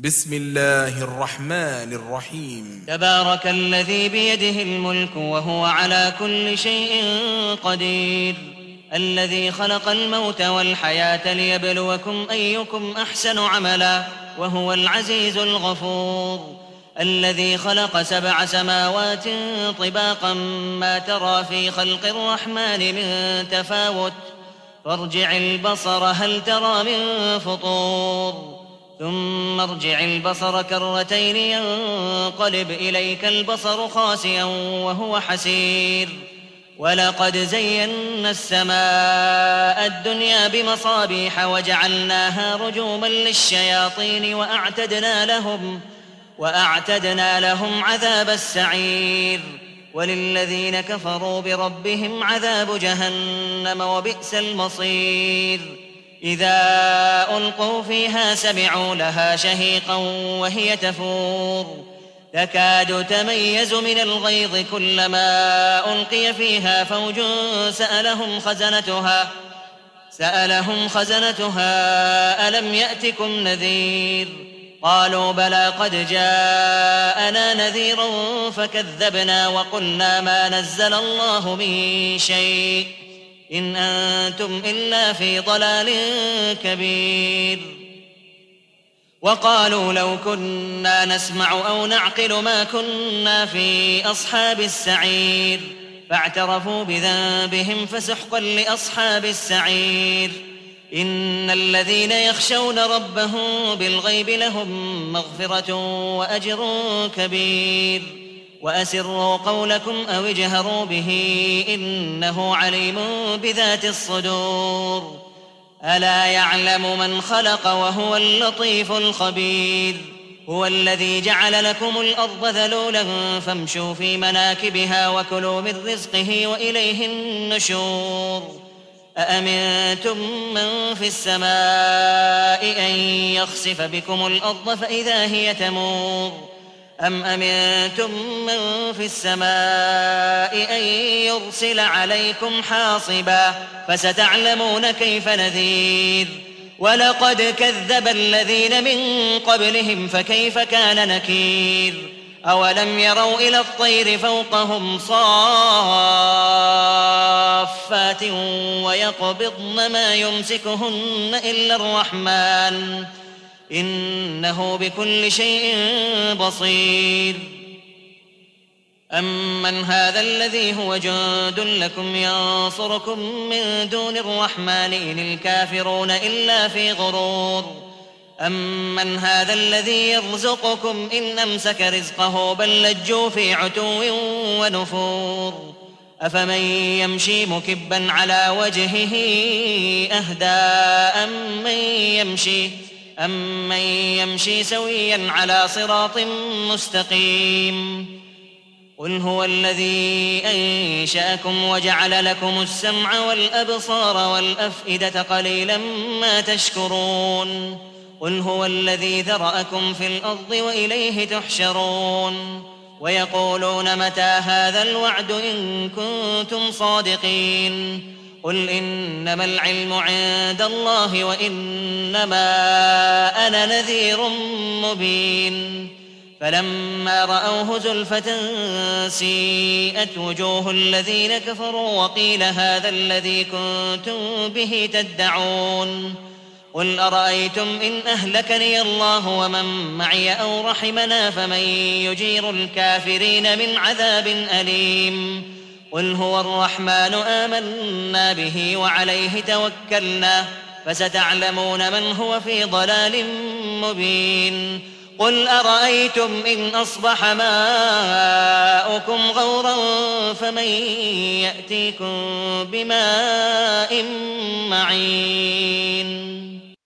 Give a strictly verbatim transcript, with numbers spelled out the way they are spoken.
بسم الله الرحمن الرحيم. تبارك الذي بيده الملك وهو على كل شيء قدير، الذي خلق الموت والحياة ليبلوكم أيكم أحسن عملا وهو العزيز الغفور، الذي خلق سبع سماوات طباقا ما ترى في خلق الرحمن من تفاوت فارجع البصر هل ترى من فطور ثم ارجع البصر كرتين ينقلب إليك البصر خاسئا وهو حسير، ولقد زينا السماء الدنيا بمصابيح وجعلناها رجوما للشياطين وأعتدنا لهم, وأعتدنا لهم عذاب السعير، وللذين كفروا بربهم عذاب جهنم وبئس المصير. إذا ألقوا فيها سمعوا لها شهيقا وهي تفور تكاد تميز من الغيظ كلما ألقي فيها فوج سألهم خزنتها سألهم خزنتها ألم يأتكم نذير قالوا بلى قد جاءنا نذير فكذبنا وقلنا ما نزل الله من شيء إن أنتم إلا في ضلال كبير. وقالوا لو كنا نسمع أو نعقل ما كنا في أصحاب السعير فاعترفوا بذنبهم فسحقا لأصحاب السعير. إن الذين يخشون ربهم بالغيب لهم مغفرة وأجر كبير. وأسروا قولكم أو اجهروا به إنه عليم بذات الصدور. ألا يعلم من خلق وهو اللطيف الخبير. هو الذي جعل لكم الأرض ذلولا فامشوا في مناكبها وكلوا من رزقه وإليه النشور. أأمنتم من في السماء أن يخسف بكم الأرض فإذا هي تمور أم أمنتم من في السماء أن يرسل عليكم حاصبا فستعلمون كيف نذير. ولقد كذب الذين من قبلهم فكيف كان نكير. أولم يروا إلى الطير فوقهم صافات ويقبضن ما يمسكهن إلا الرحمن إنه بكل شيء بصير. أمن هذا الذي هو جند لكم ينصركم من دون الرحمن إن الكافرون إلا في غرور. أمن هذا الذي يرزقكم إن أمسك رزقه بل لجوا في عتو ونفور. أفمن يمشي مكبا على وجهه أهدى أمن يمشي أمن يمشي سويا على صراط مستقيم. قل هو الذي أنشأكم وجعل لكم السمع والأبصار والأفئدة قليلا ما تشكرون. قل هو الذي ذرأكم في الأرض وإليه تحشرون. ويقولون متى هذا الوعد إن كنتم صادقين. قل إنما العلم عند الله وإنما أنا نذير مبين. فلما رأوه زلفة سيئت وجوه الذين كفروا وقيل هذا الذي كنتم به تدعون. قل أرأيتم إن أهلكني الله ومن معي أو رحمنا فمن يجير الكافرين من عذاب أليم. قل هو الرحمن آمنا به وعليه توكلنا فستعلمون من هو في ضلال مبين. قل أرأيتم إن أصبح ماؤكم غورا فمن يأتيكم بماء معين.